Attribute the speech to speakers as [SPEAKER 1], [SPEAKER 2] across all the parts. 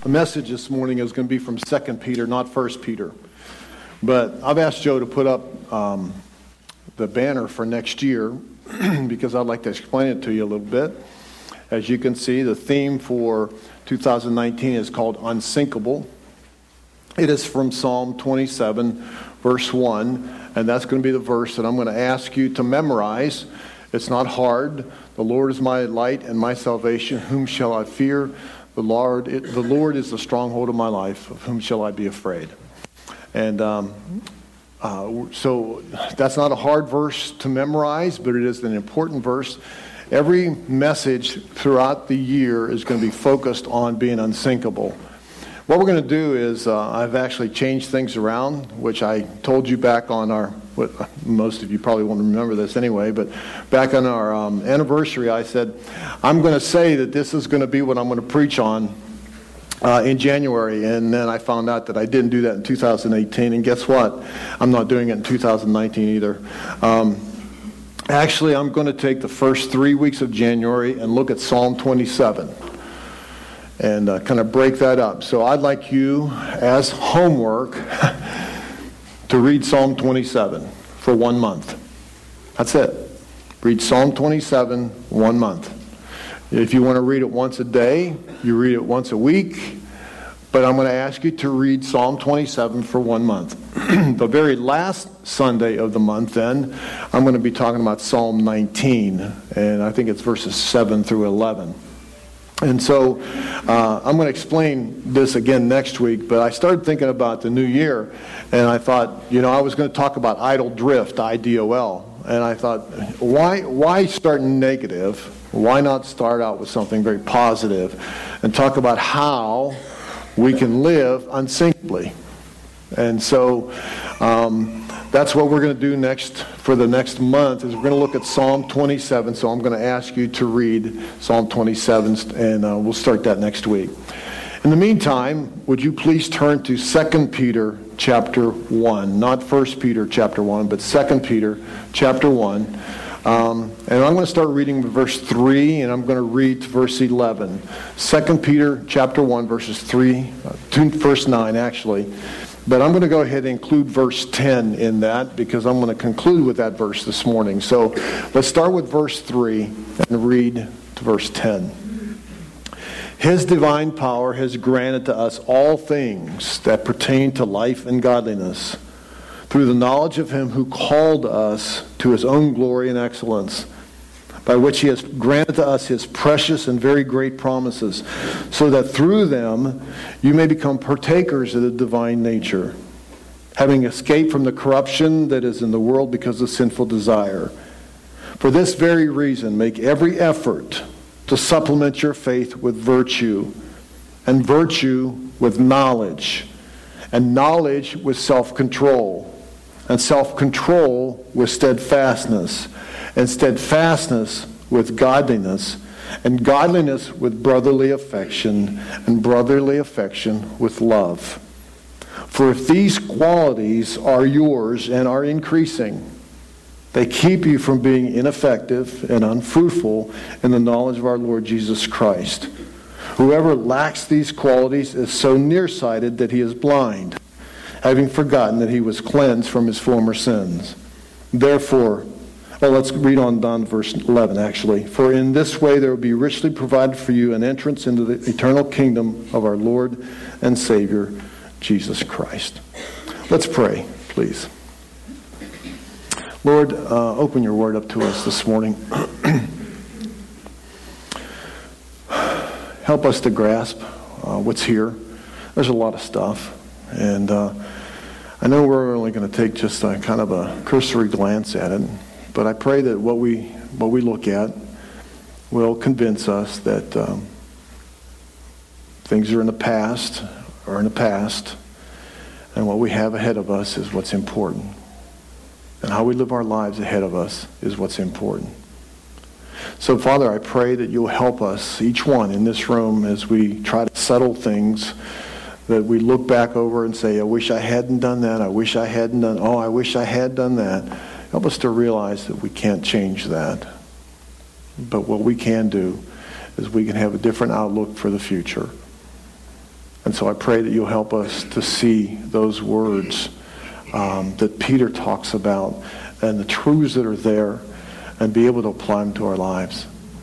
[SPEAKER 1] message this morning is going to be from 2 Peter, not 1 Peter. But I've asked Joe to put up the banner for next year because I'd like to explain it to you a little bit. As you can see, the theme for 2019 is called Unsinkable. It is from Psalm 27, verse 1, and that's going to be the verse that I'm going to ask you to memorize. It's not hard. The Lord is my light and my salvation. Whom shall I fear? The Lord is the stronghold of my life. Of whom shall I be afraid? And so that's not a hard verse to memorize, but it is an important verse. Every message throughout the year is going to be focused on being unsinkable. What we're going to do is I've actually changed things around, which I told you back on most of you probably won't remember this anyway, but back on our anniversary, I said, I'm going to say that this is going to be what I'm going to preach on in January, and then I found out that I didn't do that in 2018, and guess what? I'm not doing it in 2019 either. Actually, I'm going to take the first 3 weeks of January and look at Psalm 27 and kind of break that up. So I'd like you, as homework, to read Psalm 27 for 1 month. That's it. Read Psalm 27 1 month. If you want to read it once a day, you read it once a week. But I'm going to ask you to read Psalm 27 for 1 month. The very last Sunday of the month, then, I'm going to be talking about Psalm 19. And I think it's verses 7 through 11. And so I'm going to explain this again next week, but I started thinking about the new year, and I thought, I was going to talk about idle drift, I-D-O-L. And I thought, why start negative? Why not start out with something very positive and talk about how we can live unsinkably? And so that's what we're going to do for the next month, is we're going to look at Psalm 27. So I'm going to ask you to read Psalm 27, and we'll start that next week. In the meantime, would you please turn to 2 Peter chapter 1, not 1 Peter chapter 1, but 2 Peter chapter 1. And I'm going to start reading verse 3, and I'm going to read to verse 11. 2 Peter chapter 1, verses 3 to verse 9, actually. But I'm going to go ahead and include verse 10 in that, because I'm going to conclude with that verse this morning. So let's start with verse 3 and read to verse 10. His divine power has granted to us all things that pertain to life and godliness, through the knowledge of Him who called us to His own glory and excellence, by which He has granted to us His precious and very great promises, so that through them you may become partakers of the divine nature, having escaped from the corruption that is in the world because of sinful desire. For this very reason, make every effort to supplement your faith with virtue, and virtue with knowledge, and knowledge with self-control, and self-control with steadfastness, and steadfastness with godliness, and godliness with brotherly affection, and brotherly affection with love. For if these qualities are yours and are increasing, they keep you from being ineffective and unfruitful in the knowledge of our Lord Jesus Christ. Whoever lacks these qualities is so nearsighted that he is blind, having forgotten that he was cleansed from his former sins. Therefore, let's read on down to verse 11, actually. For in this way there will be richly provided for you an entrance into the eternal kingdom of our Lord and Savior, Jesus Christ. Let's pray, please. Lord, open your word up to us this morning. Help us to grasp what's here. There's a lot of stuff. And I know we're only going to take just a kind of a cursory glance at it. But I pray that what we look at will convince us that things are in the past, and what we have ahead of us is what's important. And how we live our lives ahead of us is what's important. So, Father, I pray that you'll help us, each one in this room, as we try to settle things, that we look back over and say, I wish I hadn't done that. I wish I had done that. Help us to realize that we can't change that. But what we can do is we can have a different outlook for the future. And so I pray that you'll help us to see those words that Peter talks about and the truths that are there and be able to apply them to our lives.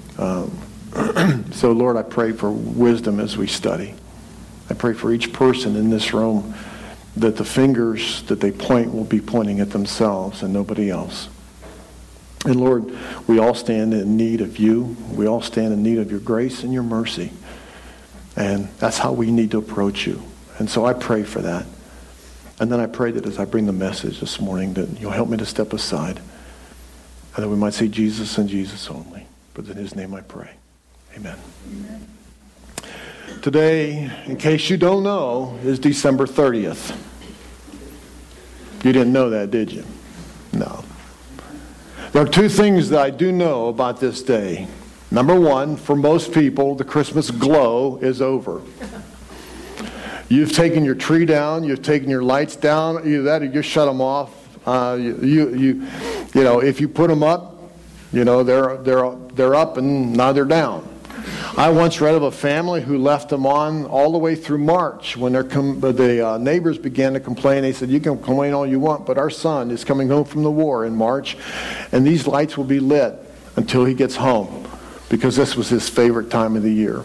[SPEAKER 1] So, Lord, I pray for wisdom as we study. I pray for each person in this room that the fingers that they point will be pointing at themselves and nobody else. And Lord, we all stand in need of you. We all stand in need of your grace and your mercy. And that's how we need to approach you. And so I pray for that. And then I pray that as I bring the message this morning, that you'll help me to step aside and that we might see Jesus and Jesus only. But in his name I pray. Amen. Amen. Today, in case you don't know, is December 30th. You didn't know that, did you? No. There are two things that I do know about this day. Number one, for most people, the Christmas glow is over. You've taken your tree down, you've taken your lights down, either that or you shut them off. You know, if you put them up, you know, they're up and now they're down. I once read of a family who left them on all the way through March when the neighbors began to complain. They said, you can complain all you want, but our son is coming home from the war in March, and these lights will be lit until he gets home, because this was his favorite time of the year.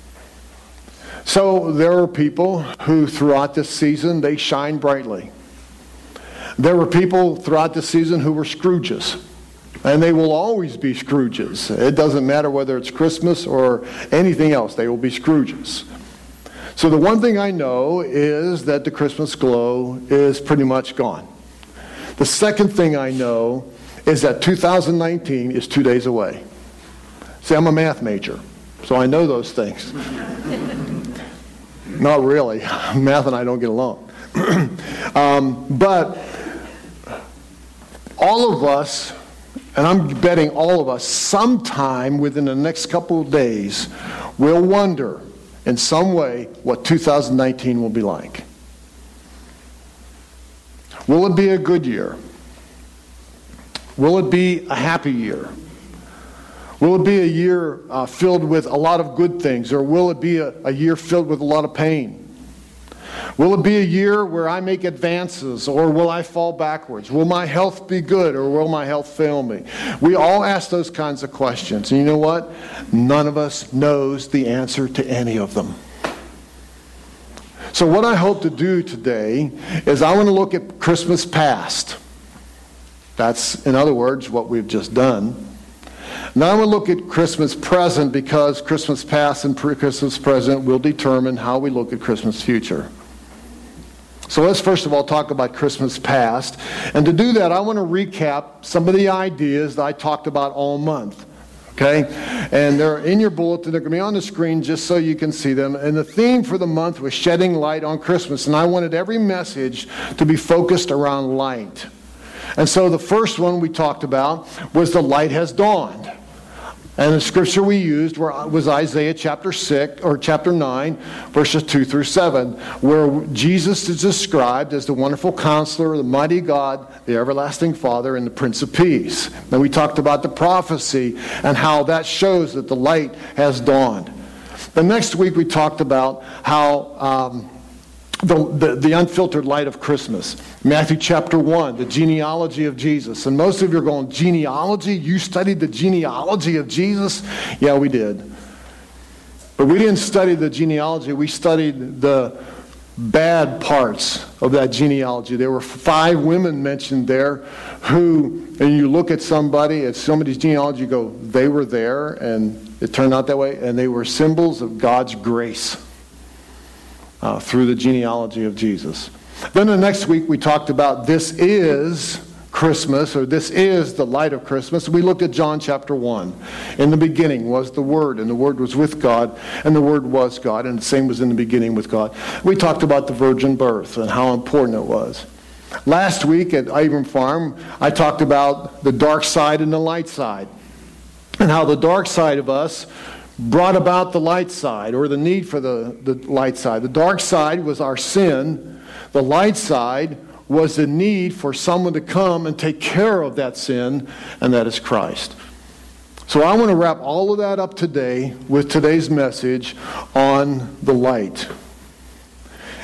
[SPEAKER 1] So there are people who throughout this season, they shine brightly. There were people throughout this season who were Scrooges. And they will always be Scrooges. It doesn't matter whether it's Christmas or anything else. They will be Scrooges. So the one thing I know is that the Christmas glow is pretty much gone. The second thing I know is that 2019 is 2 days away. See, I'm a math major, so I know those things. Not really. Math and I don't get along. But all of us, and I'm betting all of us, sometime within the next couple of days, will wonder in some way what 2019 will be like. Will it be a good year? Will it be a happy year? Will it be a year filled with a lot of good things, or will it be a year filled with a lot of pain? Will it be a year where I make advances, or will I fall backwards? Will my health be good, or will my health fail me? We all ask those kinds of questions. And you know what? None of us knows the answer to any of them. So what I hope to do today is I want to look at Christmas past. That's, in other words, what we've just done. Now I'm going to look at Christmas present, because Christmas past and Christmas present will determine how we look at Christmas future. So let's first of all talk about Christmas past. And to do that, I want to recap some of the ideas that I talked about all month. Okay? And they're in your bulletin. They're going to be on the screen just so you can see them. And the theme for the month was shedding light on Christmas. And I wanted every message to be focused around light. And so the first one we talked about was the light has dawned. And the scripture we used was Isaiah chapter 9, verses 2 through 7, where Jesus is described as the wonderful counselor, the mighty God, the everlasting Father, and the Prince of Peace. And we talked about the prophecy and how that shows that the light has dawned. The next week we talked about how the unfiltered light of Christmas. Matthew chapter 1, the genealogy of Jesus. And most of you are going, genealogy? You studied the genealogy of Jesus? Yeah, we did. But we didn't study the genealogy. We studied the bad parts of that genealogy. There were 5 women mentioned there who, and you look at somebody, at somebody's genealogy, you go, they were there, and it turned out that way, and they were symbols of God's grace. Through the genealogy of Jesus. Then the next week we talked about this is Christmas, or this is the light of Christmas. We looked at John chapter 1. In the beginning was the Word, and the Word was with God, and the Word was God, and the same was in the beginning with God. We talked about the virgin birth and how important it was. Last week at Abram Farm, I talked about the dark side and the light side, and how the dark side of us brought about the light side, or the need for the light side. The dark side was our sin. The light side was the need for someone to come and take care of that sin, and that is Christ. So I want to wrap all of that up today with today's message on the light.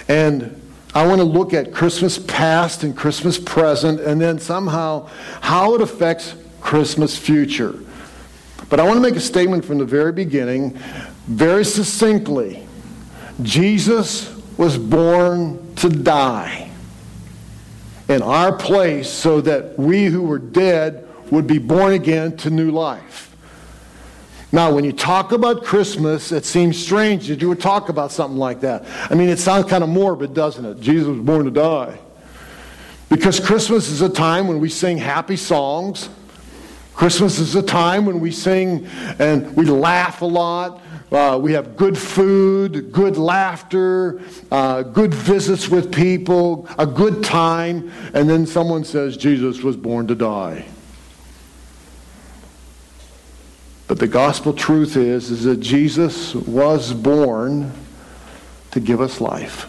[SPEAKER 1] And I want to look at Christmas past and Christmas present, and then somehow how it affects Christmas future. But I want to make a statement from the very beginning, very succinctly. Jesus was born to die in our place so that we who were dead would be born again to new life. Now, when you talk about Christmas, it seems strange that you would talk about something like that. I mean, it sounds kind of morbid, doesn't it? Jesus was born to die. Because Christmas is a time when we sing happy songs. Christmas is a time when we sing and we laugh a lot. We have good food, good laughter, good visits with people, a good time. And then someone says, Jesus was born to die. But the gospel truth is that Jesus was born to give us life.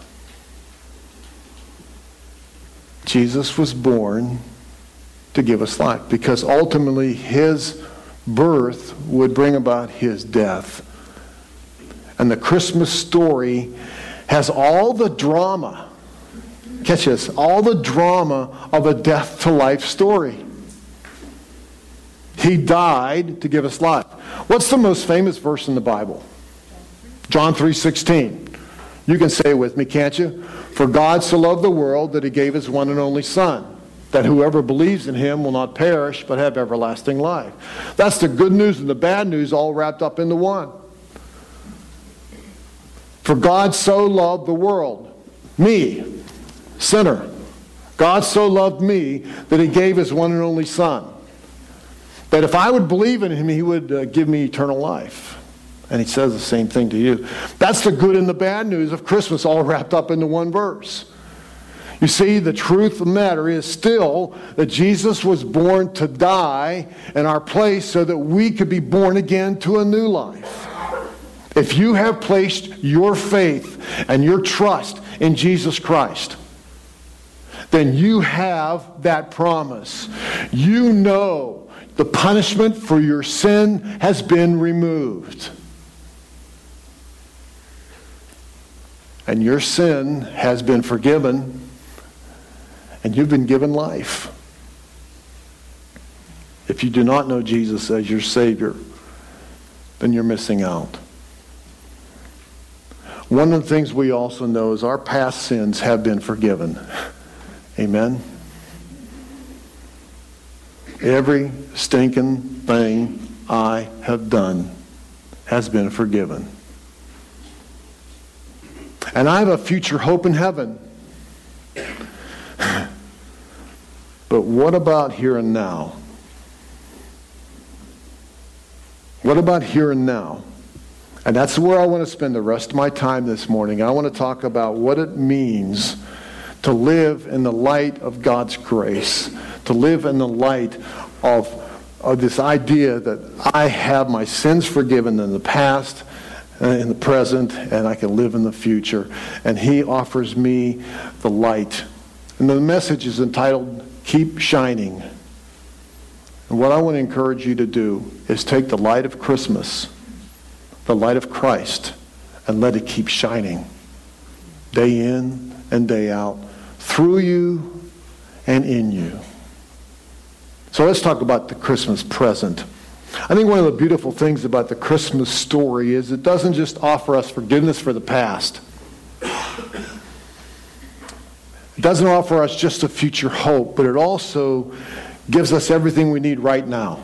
[SPEAKER 1] Jesus was born to give us life because ultimately his birth would bring about his death. And the Christmas story has all the drama, catch this, all the drama of a death to life story. He died to give us life. What's the most famous verse in the Bible? John 3:16. You can say it with me, can't you? For God so loved the world that he gave his one and only Son, that whoever believes in him will not perish but have everlasting life. That's the good news and the bad news all wrapped up into one. For God so loved the world, me, sinner. God so loved me that he gave his one and only Son. That if I would believe in him, he would give me eternal life. And he says the same thing to you. That's the good and the bad news of Christmas all wrapped up into one verse. You see, the truth of the matter is still that Jesus was born to die in our place so that we could be born again to a new life. If you have placed your faith and your trust in Jesus Christ, then you have that promise. You know the punishment for your sin has been removed. And your sin has been forgiven, and you've been given life. If you do not know Jesus as your Savior, then you're missing out. One of the things we also know is our past sins have been forgiven. Amen? Every stinking thing I have done has been forgiven. And I have a future hope in heaven. But what about here and now? What about here and now? And that's where I want to spend the rest of my time this morning. I want to talk about what it means to live in the light of God's grace, to live in the light of this idea that I have my sins forgiven in the past, in the present, and I can live in the future. And he offers me the light. And the message is entitled, Keep Shining. And what I want to encourage you to do is take the light of Christmas, the light of Christ, and let it keep shining day in and day out, through you and in you. So let's talk about the Christmas present. I think one of the beautiful things about the Christmas story is it doesn't just offer us forgiveness for the past. It doesn't offer us just a future hope, but it also gives us everything we need right now.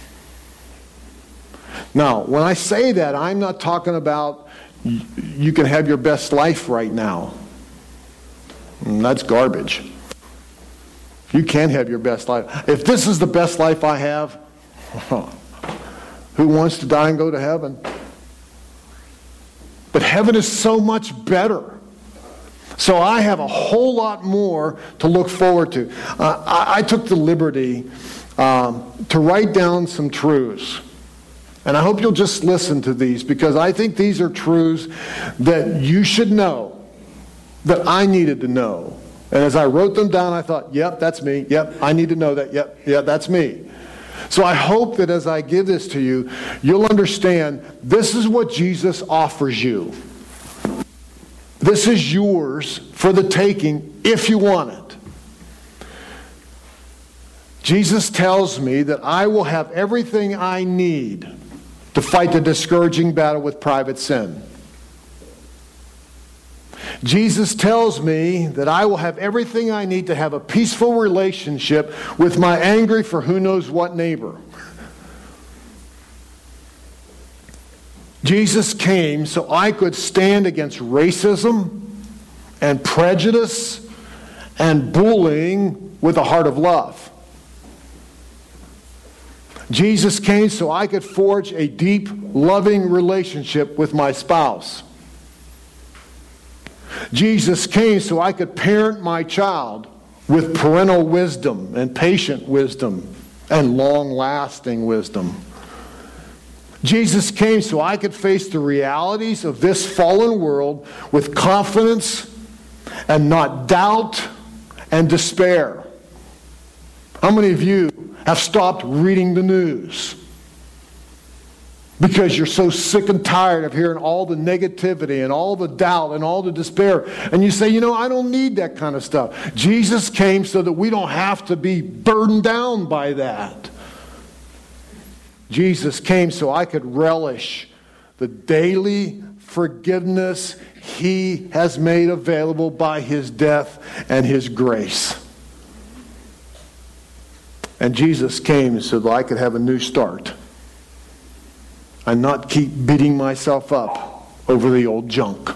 [SPEAKER 1] Now, when I say that, I'm not talking about you can have your best life right now. That's garbage. You can have your best life. If this is the best life I have, who wants to die and go to heaven? But heaven is so much better. So I have a whole lot more to look forward to. I took the liberty to write down some truths. And I hope you'll just listen to these, because I think these are truths that you should know, that I needed to know. And as I wrote them down, I thought, yep, that's me. Yep, I need to know that. Yep, that's me. So I hope that as I give this to you, you'll understand this is what Jesus offers you. This is yours for the taking if you want it. Jesus tells me that I will have everything I need to fight the discouraging battle with private sin. Jesus tells me that I will have everything I need to have a peaceful relationship with my angry for who knows what neighbor. Jesus came so I could stand against racism and prejudice and bullying with a heart of love. Jesus came so I could forge a deep, loving relationship with my spouse. Jesus came so I could parent my child with parental wisdom and patient wisdom and long-lasting wisdom. Jesus came so I could face the realities of this fallen world with confidence and not doubt and despair. How many of you have stopped reading the news because you're so sick and tired of hearing all the negativity and all the doubt and all the despair? And you say, I don't need that kind of stuff. Jesus came so that we don't have to be burdened down by that. Jesus came so I could relish the daily forgiveness He has made available by His death and His grace. And Jesus came so that I could have a new start and not keep beating myself up over the old junk.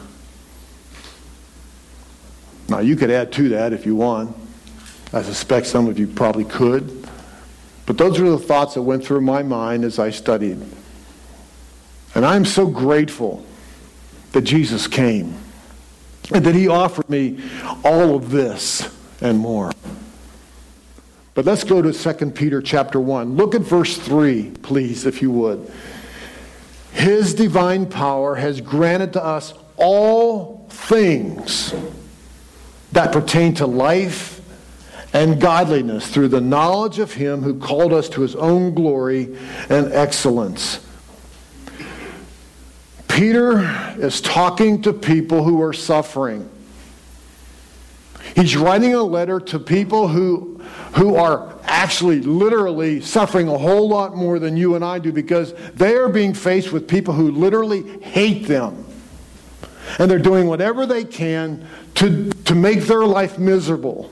[SPEAKER 1] Now, you could add to that if you want. I suspect some of you probably could. But those are the thoughts that went through my mind as I studied. And I'm so grateful that Jesus came and that He offered me all of this and more. But let's go to 2 Peter chapter 1. Look at verse 3, please, if you would. His divine power has granted to us all things that pertain to life and godliness through the knowledge of Him who called us to His own glory and excellence. Peter is talking to people who are suffering. He's writing a letter to people who are actually literally suffering a whole lot more than you and I do, because they are being faced with people who literally hate them. And they're doing whatever they can to make their life miserable.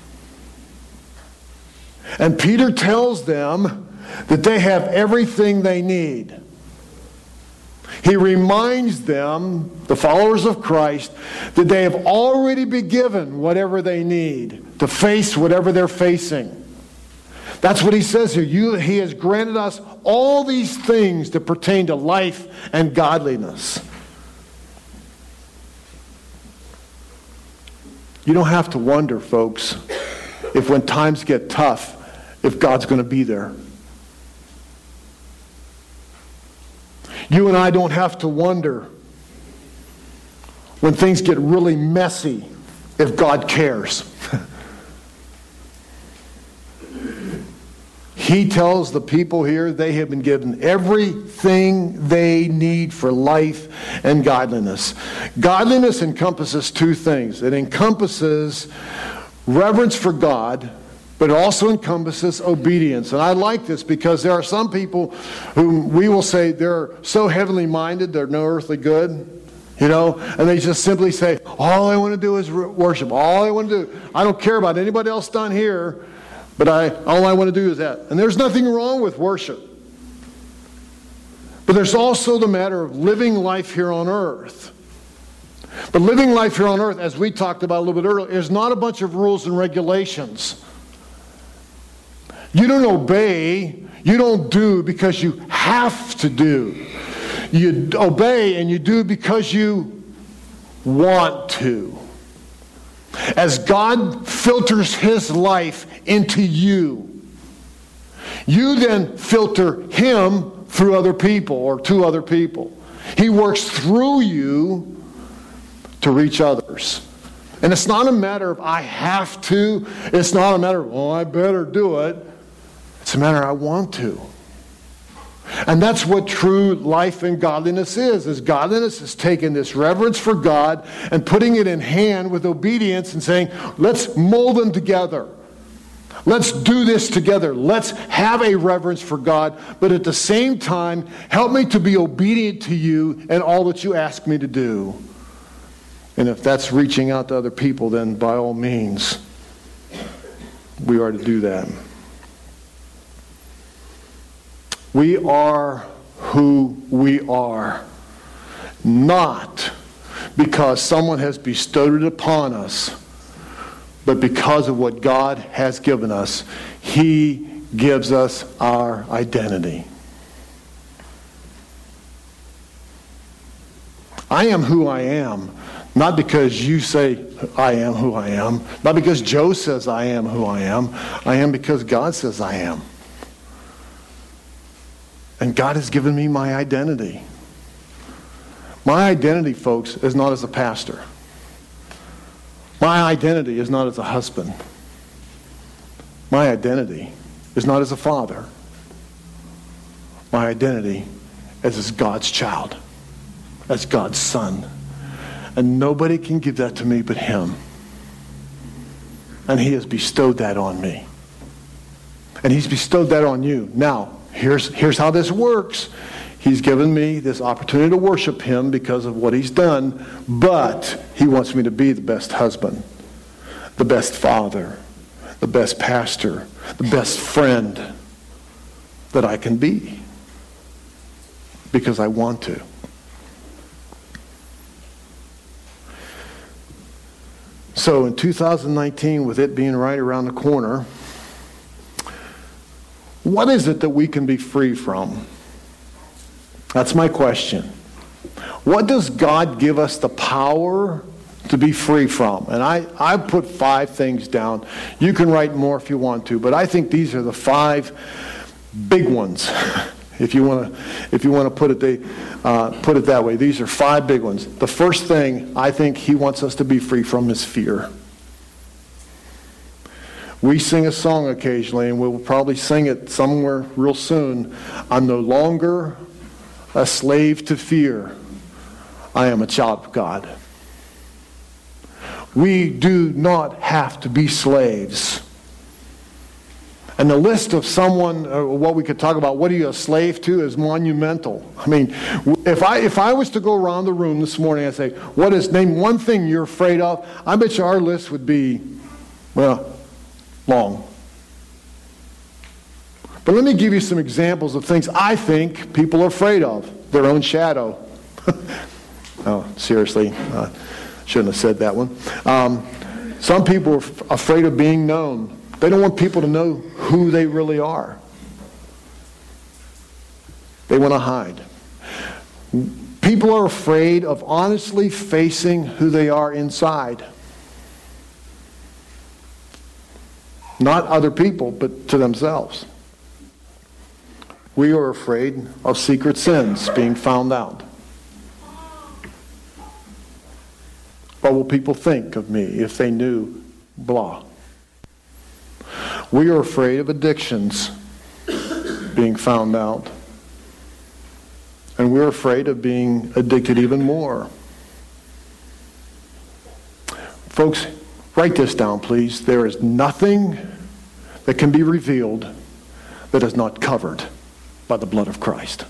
[SPEAKER 1] And Peter tells them that they have everything they need. He reminds them, the followers of Christ, that they have already been given whatever they need to face whatever they're facing. That's what he says here. He has granted us all these things that pertain to life and godliness. You don't have to wonder, folks, if when times get tough, if God's going to be there. You and I don't have to wonder when things get really messy if God cares. He tells the people here they have been given everything they need for life and godliness. Godliness encompasses two things. It encompasses reverence for God, but it also encompasses obedience. And I like this because there are some people who we will say they're so heavenly minded, they're no earthly good, and they just simply say, all I want to do is worship. All I want to do, I don't care about anybody else down here, but all I want to do is that. And there's nothing wrong with worship. But there's also the matter of living life here on earth. But living life here on earth, as we talked about a little bit earlier, is not a bunch of rules and regulations. You don't obey, you don't do because you have to do. You obey and you do because you want to. As God filters His life into you, you then filter Him through other people or to other people. He works through you to reach others. And it's not a matter of I have to. It's not a matter of, I better do it. It's a matter of I want to. And that's what true life and godliness is godliness is taking this reverence for God and putting it in hand with obedience and saying, let's mold them together. Let's do this together. Let's have a reverence for God, but at the same time, help me to be obedient to you and all that you ask me to do. And if that's reaching out to other people, then by all means, we are to do that. We are who we are, not because someone has bestowed it upon us, but because of what God has given us. He gives us our identity. I am who I am, not because you say I am who I am, not because Joe says I am who I am. I am because God says I am. And God has given me my identity. My identity, folks, is not as a pastor. My identity is not as a husband. My identity is not as a father. My identity is as God's child, as God's son. And nobody can give that to me but Him. And He has bestowed that on me. And He's bestowed that on you. Now, here's how this works. He's given me this opportunity to worship Him because of what He's done, but He wants me to be the best husband, the best father, the best pastor, the best friend that I can be, because I want to. So in 2019, with it being right around the corner, what is it that we can be free from? That's my question. What does God give us the power to be free from? And I put 5 things down. You can write more if you want to, but I think these are the 5 big ones. If you want to put it that way, these are 5 big ones. The first thing I think He wants us to be free from is fear. We sing a song occasionally, and we'll probably sing it somewhere real soon. I'm no longer a slave to fear. I am a child of God. We do not have to be slaves. And the list of someone, what we could talk about, what are you a slave to, is monumental. I mean, if I was to go around the room this morning and say, name one thing you're afraid of, I bet you our list would be, long. But let me give you some examples of things I think people are afraid of. Their own shadow. Oh, seriously. Shouldn't have said that one. Some people are afraid of being known. They don't want people to know who they really are. They want to hide. People are afraid of honestly facing who they are inside. Not other people, but to themselves. We are afraid of secret sins being found out. What will people think of me if they knew blah? We are afraid of addictions being found out. And we're afraid of being addicted even more. Folks, write this down, please. There is nothing that can be revealed that is not covered by the blood of Christ.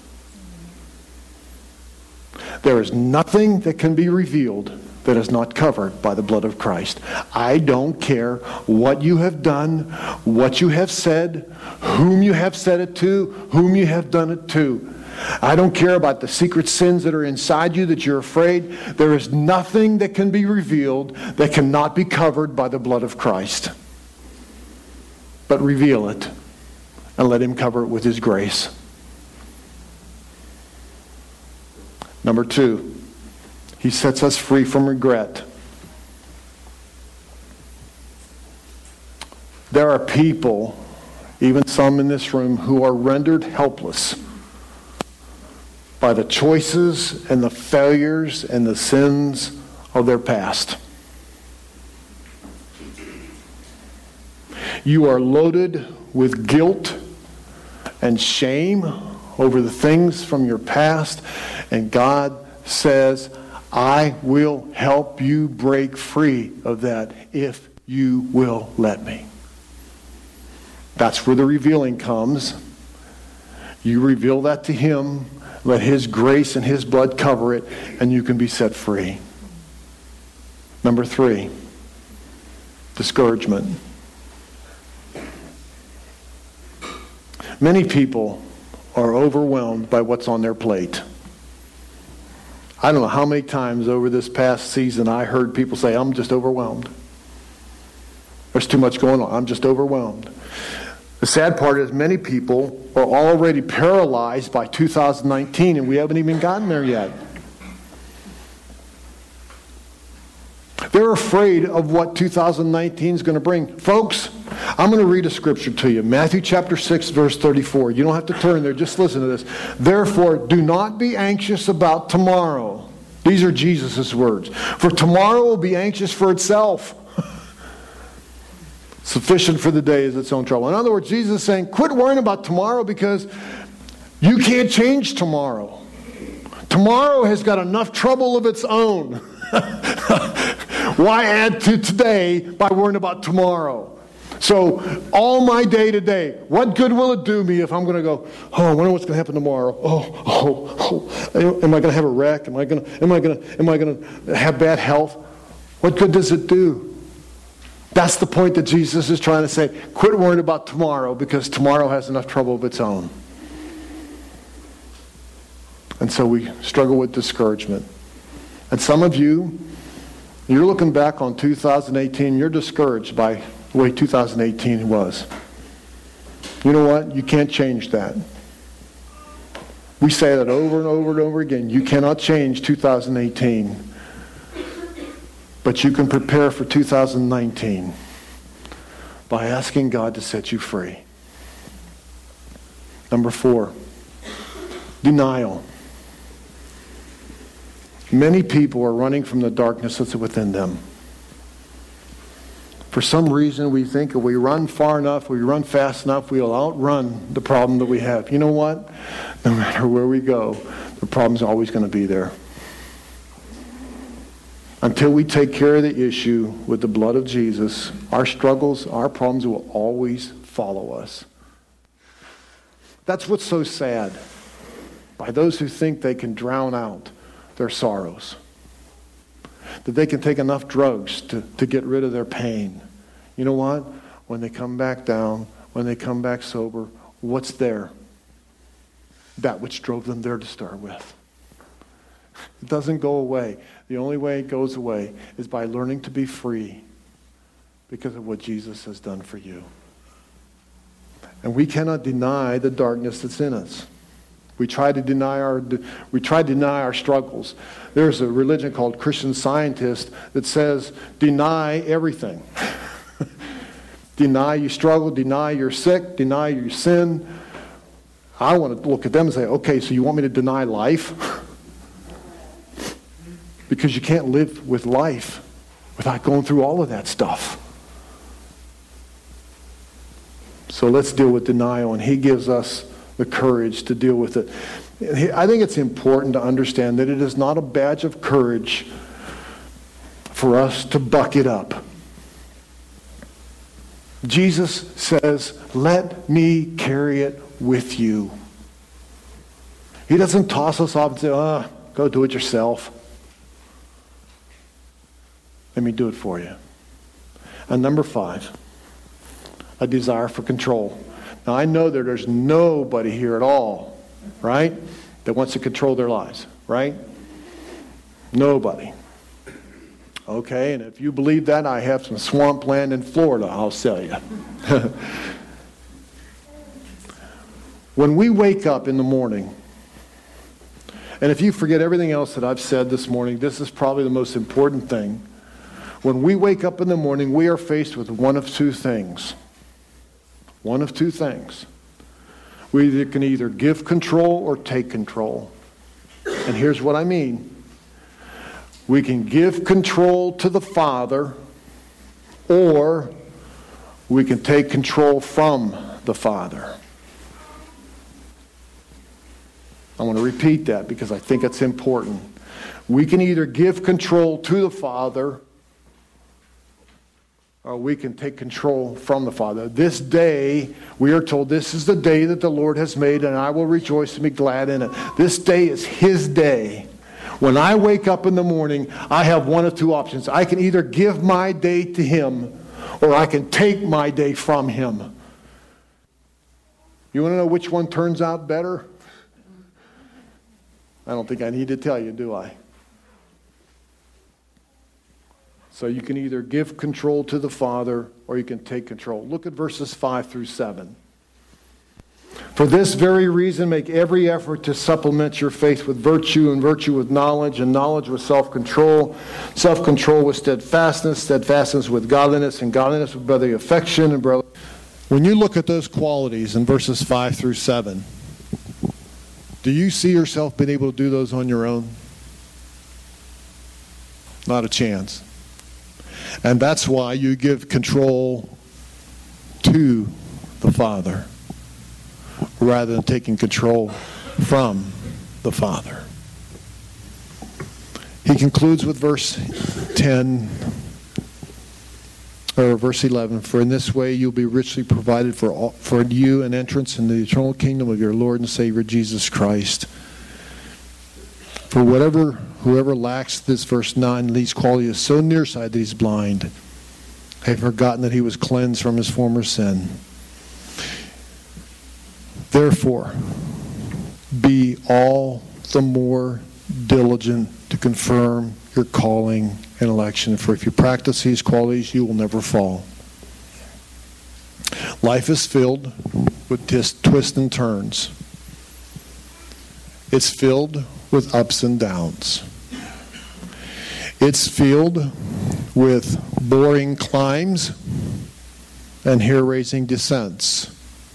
[SPEAKER 1] There is nothing that can be revealed that is not covered by the blood of Christ. I don't care what you have done, what you have said, whom you have said it to, whom you have done it to. I don't care about the secret sins that are inside you that you're afraid. There is nothing that can be revealed that cannot be covered by the blood of Christ. But reveal it and let Him cover it with His grace. Number 2, He sets us free from regret. There are people, even some in this room, who are rendered helpless by the choices and the failures and the sins of their past. You are loaded with guilt and shame over the things from your past. And God says, I will help you break free of that if you will let me. That's where the revealing comes. You reveal that to Him. Let His grace and His blood cover it, and you can be set free. Number 3, discouragement. Many people are overwhelmed by what's on their plate. I don't know how many times over this past season I heard people say, I'm just overwhelmed. There's too much going on. I'm just overwhelmed. The sad part is many people are already paralyzed by 2019, and we haven't even gotten there yet. They're afraid of what 2019 is going to bring. Folks, I'm going to read a scripture to you. Matthew chapter 6, verse 34. You don't have to turn there. Just listen to this. Therefore, do not be anxious about tomorrow. These are Jesus' words. For tomorrow will be anxious for itself. Sufficient for the day is its own trouble. In other words, Jesus is saying, quit worrying about tomorrow because you can't change tomorrow. Tomorrow has got enough trouble of its own. Why add to today by worrying about tomorrow? So all my day to day, what good will it do me if I'm going to go, oh, I wonder what's going to happen tomorrow? Am I going to have a wreck? Am I going to have bad health? What good does it do? That's the point that Jesus is trying to say. Quit worrying about tomorrow because tomorrow has enough trouble of its own. And so we struggle with discouragement. And some of you, you're looking back on 2018, you're discouraged by the way 2018 was. You know what? You can't change that. We say that over and over and over again. You cannot change 2018. But you can prepare for 2019 by asking God to set you free. Number 4, denial. Many people are running from the darkness that's within them. For some reason, we think if we run far enough, we run fast enough, we'll outrun the problem that we have. You know what? No matter where we go, the problem's always going to be there. Until we take care of the issue with the blood of Jesus, our struggles, our problems will always follow us. That's what's so sad. By those who think they can drown out their sorrows. That they can take enough drugs to get rid of their pain. You know what? When they come back down, when they come back sober, what's there? That which drove them there to start with. It doesn't go away. The only way it goes away is by learning to be free because of what Jesus has done for you. And we cannot deny the darkness that's in us. We try to deny our struggles. There's a religion called Christian Scientist that says deny everything. Deny you struggle, deny you're sick, deny your sin. I want to look at them and say, okay, so you want me to deny life? Because you can't live with life without going through all of that stuff. So let's deal with denial, and He gives us the courage to deal with it. I think it's important to understand that it is not a badge of courage for us to buck it up. Jesus says, let me carry it with you. He doesn't toss us off and say, go do it yourself. Let me do it for you. And number 5, a desire for control. Now, I know that there's nobody here at all, right, that wants to control their lives, right? Nobody. Okay, and if you believe that, I have some swampland in Florida, I'll sell you. When we wake up in the morning, and if you forget everything else that I've said this morning, this is probably the most important thing. When we wake up in the morning, we are faced with one of two things. One of two things. We can either give control or take control. And here's what I mean. We can give control to the Father, or we can take control from the Father. I want to repeat that because I think it's important. We can either give control to the Father, or we can take control from the Father. This day, we are told, this is the day that the Lord has made, and I will rejoice and be glad in it. This day is His day. When I wake up in the morning, I have one of two options. I can either give my day to Him, or I can take my day from Him. You want to know which one turns out better? I don't think I need to tell you, do I? So you can either give control to the Father or you can take control. Look at verses 5 through 7. For this very reason, make every effort to supplement your faith with virtue, and virtue with knowledge, and knowledge with self-control, self-control with steadfastness, steadfastness with godliness, and godliness with brotherly affection. And brotherly. When you look at those qualities in verses 5 through 7, do you see yourself being able to do those on your own? Not a chance. And that's why you give control to the Father rather than taking control from the Father. He concludes with verse 10, or verse 11, for in this way you'll be richly provided for you an entrance in the eternal kingdom of your Lord and Savior Jesus Christ. For whoever lacks this, verse 9, these qualities is so nearsighted that he's blind, having forgotten that he was cleansed from his former sin. Therefore, be all the more diligent to confirm your calling and election. For if you practice these qualities, you will never fall. Life is filled with twists and turns. It's filled with ups and downs. It's filled with boring climbs and hair-raising descents.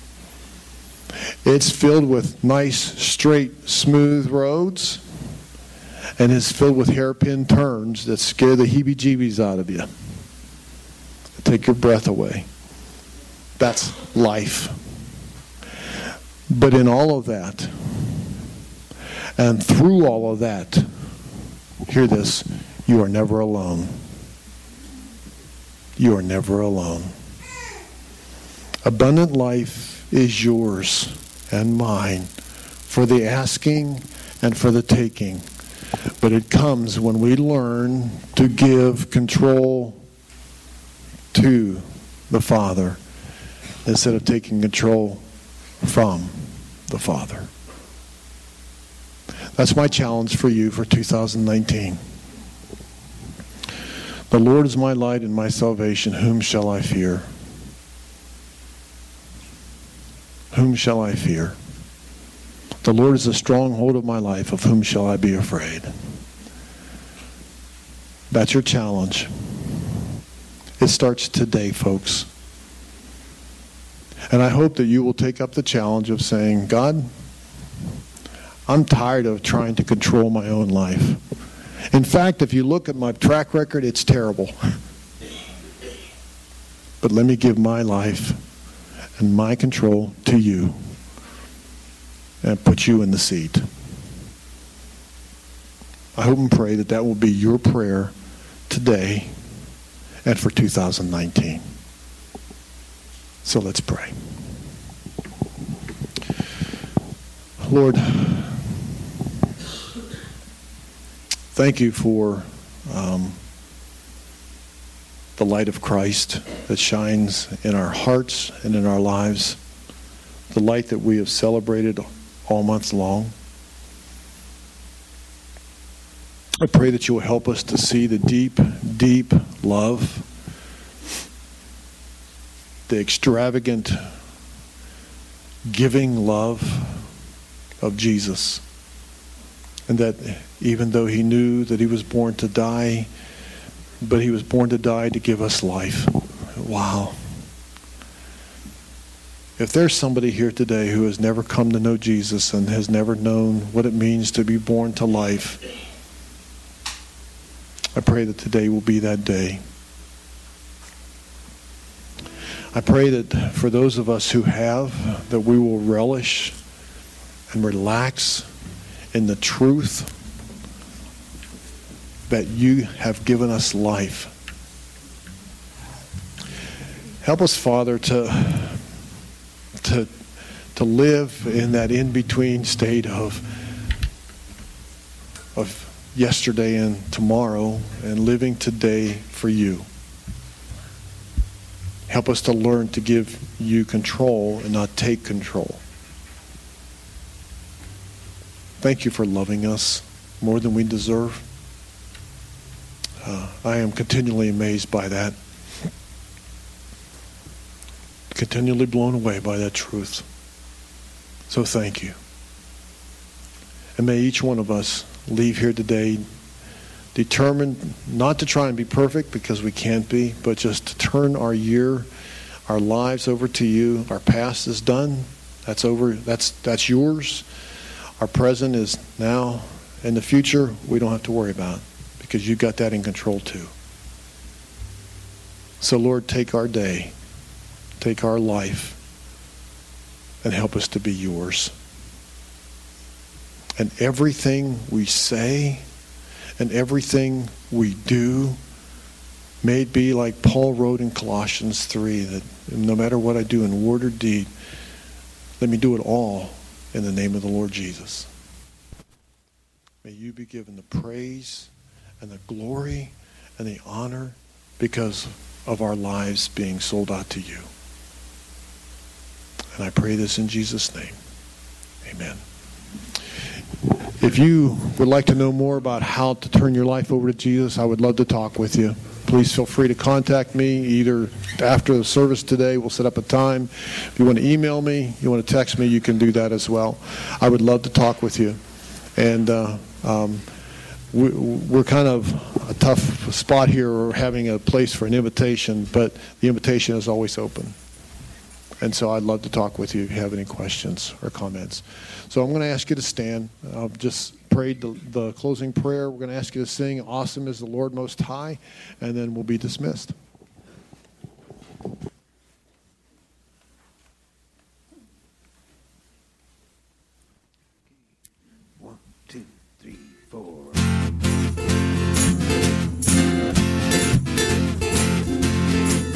[SPEAKER 1] It's filled with nice, straight, smooth roads, and it's filled with hairpin turns that scare the heebie-jeebies out of you. Take your breath away. That's life. But in all of that, and through all of that, hear this, you are never alone. You are never alone. Abundant life is yours and mine for the asking and for the taking. But it comes when we learn to give control to the Father instead of taking control from the Father. That's my challenge for you for 2019. The Lord is my light and my salvation. Whom shall I fear? Whom shall I fear? The Lord is the stronghold of my life. Of whom shall I be afraid? That's your challenge. It starts today, folks. And I hope that you will take up the challenge of saying, God, I'm tired of trying to control my own life. In fact, if you look at my track record, it's terrible. But let me give my life and my control to you and put you in the seat. I hope and pray that that will be your prayer today and for 2019. So let's pray. Lord, thank you for the light of Christ that shines in our hearts and in our lives, the light that we have celebrated all month long. I pray that you will help us to see the deep, deep love, the extravagant giving love of Jesus. And that even though he knew that he was born to die, but he was born to die to give us life. Wow. If there's somebody here today who has never come to know Jesus and has never known what it means to be born to life, I pray that today will be that day. I pray that for those of us who have, that we will relish and relax in the truth that you have given us life. Help us, Father, to live in that in-between state of yesterday and tomorrow, and living today for you. Help us to learn to give you control and not take control. Thank you for loving us more than we deserve. I am continually amazed by that. Continually blown away by that truth. So thank you. And may each one of us leave here today determined not to try and be perfect, because we can't be, but just to turn our year, our lives over to you. Our past is done. That's over. That's yours. Our present is now, and the future we don't have to worry about, because you got that in control too. So Lord, take our day, take our life, and help us to be yours. And everything we say and everything we do may it be like Paul wrote in Colossians 3, that no matter what I do in word or deed, let me do it all in the name of the Lord Jesus. May you be given the praise and the glory and the honor because of our lives being sold out to you. And I pray this in Jesus' name. Amen. If you would like to know more about how to turn your life over to Jesus, I would love to talk with you. Please feel free to contact me either after the service today. We'll set up a time. If you want to email me, you want to text me, you can do that as well. I would love to talk with you. And we're kind of a tough spot here. We're having a place for an invitation, but the invitation is always open. And so I'd love to talk with you if you have any questions or comments. So I'm going to ask you to stand. I've just prayed the closing prayer. We're going to ask you to sing "Awesome is the Lord Most High," and then we'll be dismissed.
[SPEAKER 2] 1, 2, 3, 4.